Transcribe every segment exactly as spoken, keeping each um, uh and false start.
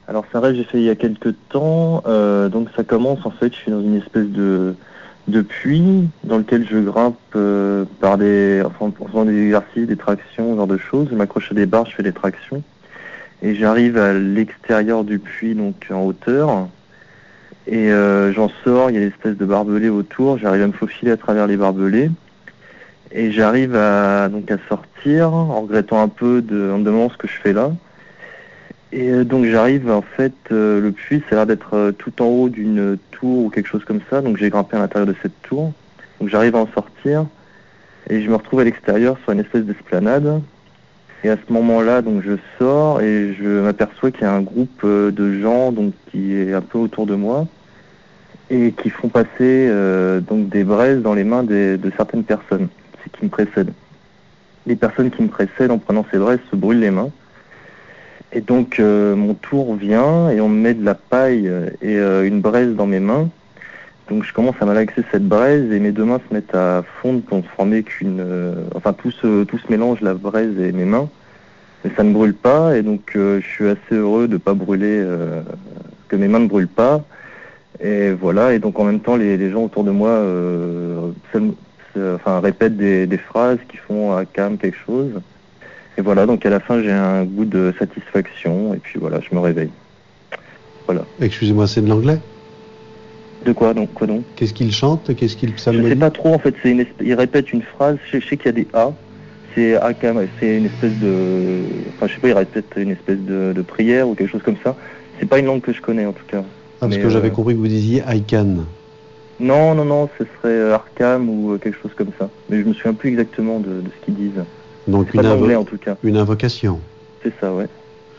Alors c'est un rêve que j'ai fait il y a quelques temps. Euh, donc ça commence en fait, je suis dans une espèce de, de puits dans lequel je grimpe euh, par des, enfin, en faisant des exercices, des tractions, ce genre de choses. Je m'accroche à des barres, je fais des tractions. Et j'arrive à l'extérieur du puits, donc en hauteur. Et euh, j'en sors, il y a des espèces de barbelés autour. J'arrive à me faufiler à travers les barbelés. Et j'arrive à, donc à sortir en regrettant un peu de, en me demandant ce que je fais là. Et euh, donc j'arrive, en fait, euh, le puits, ça a l'air d'être euh, tout en haut d'une tour ou quelque chose comme ça. Donc j'ai grimpé à l'intérieur de cette tour. Donc j'arrive à en sortir et je me retrouve à l'extérieur sur une espèce d'esplanade. Et à ce moment-là, donc je sors et je m'aperçois qu'il y a un groupe euh, de gens donc qui est un peu autour de moi et qui font passer euh, donc des braises dans les mains des, de certaines personnes qui me précèdent. Les personnes qui me précèdent en prenant ces braises se brûlent les mains. Et donc euh, mon tour vient et on me met de la paille et euh, une braise dans mes mains. Donc je commence à malaxer cette braise et mes deux mains se mettent à fondre pour ne former qu'une... Euh, enfin tout se, tout se mélange, la braise et mes mains. Mais ça ne brûle pas et donc euh, je suis assez heureux de ne pas brûler, euh, que mes mains ne brûlent pas. Et voilà, et donc en même temps les, les gens autour de moi euh, enfin, répètent des, des phrases qui font à calme quelque chose. Et voilà, donc à la fin j'ai un goût de satisfaction et puis voilà, je me réveille. Voilà. Excusez-moi, c'est de l'anglais? De quoi donc, quoi donc? Qu'est-ce qu'il chante? Qu'est-ce qu'il Je sais pas trop en fait, c'est une espèce, il répète une phrase, je, je sais qu'il y a des A, c'est Akam, c'est une espèce de, enfin je sais pas, il répète une espèce de, de prière ou quelque chose comme ça. C'est pas une langue que je connais en tout cas. Ah, parce Mais que euh... j'avais compris que vous disiez I can. Non, non, non, ce serait Arkham ou quelque chose comme ça. Mais je me souviens plus exactement de, de ce qu'ils disent. Donc une, pas invo- en tout cas. une invocation. C'est ça, ouais.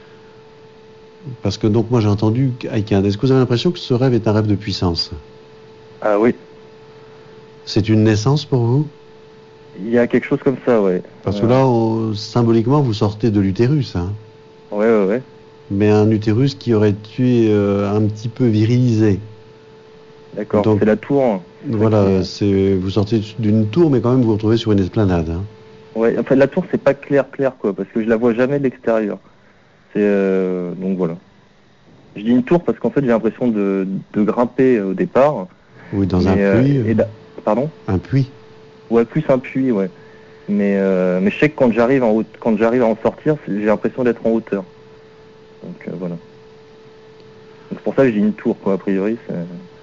Parce que donc moi j'ai entendu I can. Est-ce que vous avez l'impression que ce rêve est un rêve de puissance? Ah oui. C'est une naissance pour vous? Il y a quelque chose comme ça, ouais. Parce que là, on, symboliquement, vous sortez de l'utérus. Hein. Ouais, ouais, ouais. Mais un utérus qui aurait été euh, un petit peu virilisé. D'accord, donc, c'est la tour. Hein. Voilà, c'est, vous sortez d'une tour, mais quand même vous vous retrouvez sur une esplanade. Hein. Ouais, enfin la tour, c'est pas clair, clair, quoi, parce que je la vois jamais de l'extérieur. C'est euh, donc voilà. Je dis une tour parce qu'en fait j'ai l'impression de, de grimper au départ. Oui, dans un puits. Euh, et Pardon? Un puits. Ouais, plus un puits, ouais. Mais euh, mais je sais que quand j'arrive en haut, quand j'arrive à en sortir, j'ai l'impression d'être en hauteur. Donc euh, voilà. Donc c'est pour ça que je dis une tour, quoi. A priori, c'est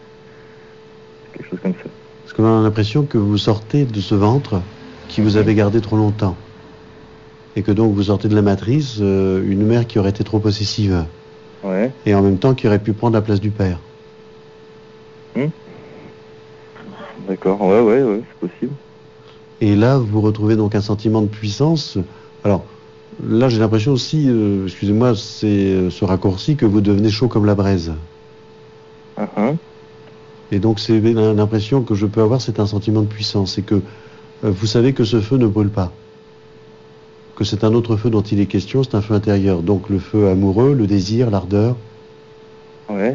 quelque chose comme ça. Parce qu'on a l'impression que vous sortez de ce ventre qui vous avez gardé trop longtemps. Et que donc vous sortez de la matrice, euh, une mère qui aurait été trop possessive. Ouais. Et en même temps qui aurait pu prendre la place du père. Hum. D'accord, ouais, ouais, ouais, c'est possible. Et là, vous retrouvez donc un sentiment de puissance. Alors, là, j'ai l'impression aussi, euh, excusez-moi, c'est euh, ce raccourci que vous devenez chaud comme la braise. Uh-huh. Et donc, c'est l'impression que je peux avoir, c'est un sentiment de puissance. C'est que euh, vous savez que ce feu ne brûle pas. Que c'est un autre feu dont il est question, c'est un feu intérieur. Donc, le feu amoureux, le désir, l'ardeur. Ouais.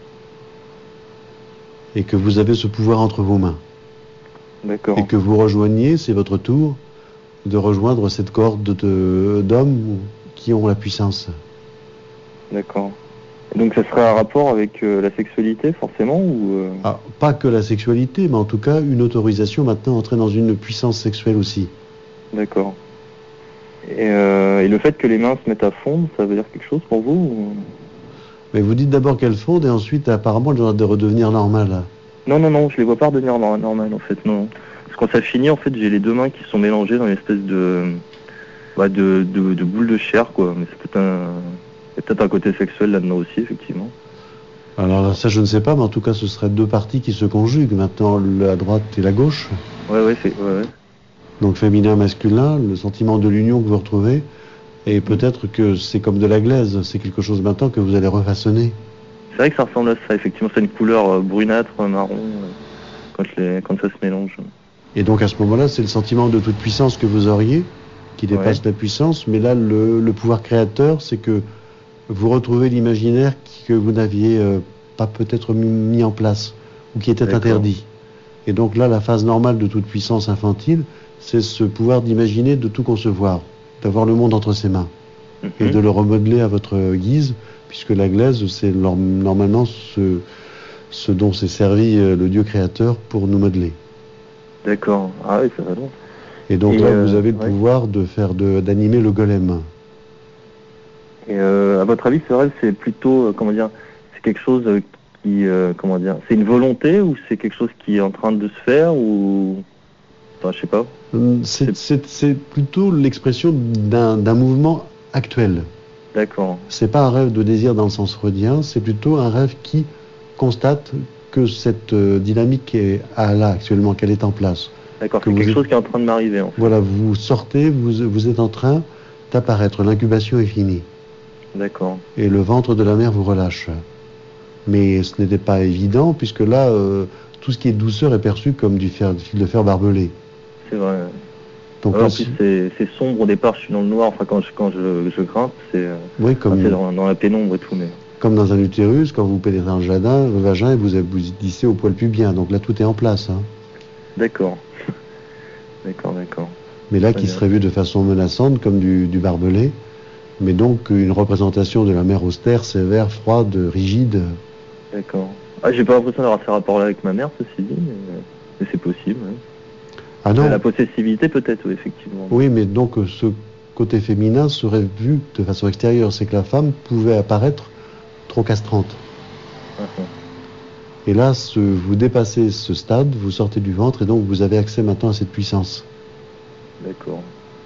Et que vous avez ce pouvoir entre vos mains. D'accord. Et que vous rejoignez, c'est votre tour, de rejoindre cette corde de, d'hommes qui ont la puissance. D'accord. Donc ça sera un rapport avec euh, la sexualité, forcément, ou euh... ah, pas que la sexualité, mais en tout cas une autorisation maintenant à entrer dans une puissance sexuelle aussi. D'accord. Et, euh, et le fait que les mains se mettent à fondre, ça veut dire quelque chose pour vous ou... Mais vous dites d'abord qu'elles fondent et ensuite apparemment elles doivent redevenir normales. Non, non, non, je les vois pas redevenir normales en fait, non. Parce que quand ça finit, en fait, j'ai les deux mains qui sont mélangées dans une espèce de, bah, de, de, de boule de chair, quoi. Mais c'est peut-être un, il y a peut-être un côté sexuel là-dedans aussi, effectivement. Alors ça, je ne sais pas, mais en tout cas, ce seraient deux parties qui se conjuguent maintenant, la droite et la gauche. Ouais, ouais, c'est, ouais, ouais. Donc féminin, masculin, le sentiment de l'union que vous retrouvez, et peut-être que c'est comme de la glaise, c'est quelque chose maintenant que vous allez refaçonner. C'est vrai que ça ressemble à ça, effectivement, c'est une couleur brunâtre, marron, quand, les, quand ça se mélange. Et donc à ce moment-là, c'est le sentiment de toute puissance que vous auriez, qui dépasse ouais. la puissance, mais là, le, le pouvoir créateur, c'est que vous retrouvez l'imaginaire que vous n'aviez euh, pas peut-être mis, mis en place, ou qui était D'accord. interdit. Et donc là, la phase normale de toute puissance infantile, c'est ce pouvoir d'imaginer, de tout concevoir, d'avoir le monde entre ses mains. et Mhm. de le remodeler à votre guise, puisque la glaise, c'est norm- normalement ce, ce dont s'est servi euh, le Dieu créateur pour nous modeler. D'accord. Ah oui, ça va loin. Et donc Et là, vous euh, avez le ouais. pouvoir de faire de, d'animer le golem. Et euh, à votre avis, ce rêve, c'est plutôt, euh, comment dire, c'est quelque chose euh, qui, euh, comment dire, c'est une volonté ou c'est quelque chose qui est en train de se faire ou, enfin, je sais pas. Hum, C'est, C'est- c'est- c'est plutôt l'expression d'un, d'un mouvement actuel. D'accord. C'est pas un rêve de désir dans le sens freudien, c'est plutôt un rêve qui constate que cette euh, dynamique est à là actuellement, qu'elle est en place. D'accord. Que C'est vous quelque êtes, chose qui est en train de m'arriver en fait. voilà, vous sortez, vous, vous êtes en train d'apparaître, l'incubation est finie. D'accord. Et le ventre de la mère vous relâche. Mais ce n'était pas évident, puisque là, euh, tout ce qui est douceur est perçu comme du, fer, du fil de fer barbelé. C'est vrai. Donc Ouais, là, en plus, c'est c'est sombre au départ. Je suis dans le noir. Enfin, quand je quand je, je grimpe, c'est euh, oui, enfin, comme, c'est dans, dans la pénombre et tout. Mais comme dans un utérus, quand vous pénétrez dans le jardin, le vagin, et vous vous glissez au poil pubien. Donc là, tout est en place. Hein. d'accord. D'accord, d'accord. Mais là, Très qui bien. serait vu de façon menaçante, comme du, du barbelé. Mais donc, une représentation de la mère austère, sévère, froide, rigide. D'accord. Ah, j'ai pas l'impression d'avoir ces rapports-là avec ma mère, ceci dit, mais, mais c'est possible. Ouais. Ah Euh, La non, possessivité, peut-être, oui, effectivement. oui, mais donc euh, ce côté féminin serait vu de façon extérieure. C'est que la femme pouvait apparaître trop castrante. Mhm. Et là, ce- vous dépassez ce stade, vous sortez du ventre et donc vous avez accès maintenant à cette puissance. D'accord.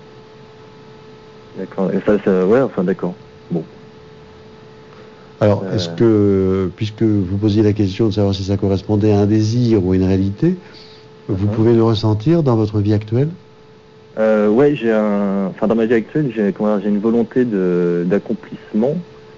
D'accord. Et ça, ça, ouais, enfin, d'accord. Bon. Alors, Euh, est-ce que, puisque vous posiez la question de savoir si ça correspondait à un désir ou à une réalité, vous Mhm. pouvez le ressentir dans votre vie actuelle? euh, ouais, j'ai un, enfin, dans ma vie actuelle, j'ai, comment dire, j'ai une volonté de d'accomplissement.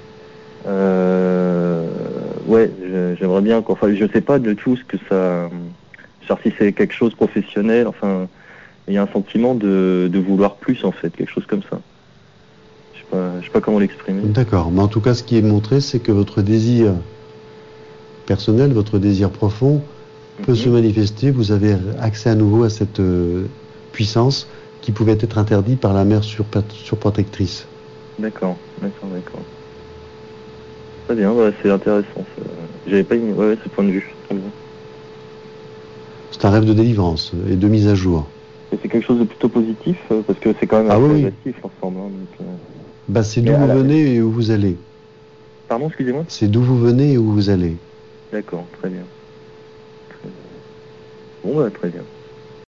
Euh, ouais, je- j'aimerais bien, quoi. Enfin, je sais pas de tout ce que ça, genre si c'est quelque chose de professionnel. Enfin, il y a un sentiment de de vouloir plus, en fait, quelque chose comme ça. Je sais pas, je sais pas comment l'exprimer. D'accord, mais en tout cas, ce qui est montré, c'est que votre désir personnel, votre désir profond peut se Mhm. manifester. Vous avez accès à nouveau à cette euh, puissance qui pouvait être interdite par la mère surpa- surprotectrice. D'accord, d'accord, d'accord. Très bien, ouais, c'est intéressant. ça. J'avais pas une... ouais, ouais, ce point de vue. Très bien. C'est un rêve de délivrance et de mise à jour. Et c'est quelque chose de plutôt positif, euh, parce que c'est quand même Ah assez oui, oui. agressif ensemble. Hein, donc, euh, Bah, c'est Mais d'où à vous la- venez et où vous allez. Pardon, excusez-moi. C'est d'où vous venez et où vous allez. D'accord, très bien. Très bien. Bon, bah, très bien.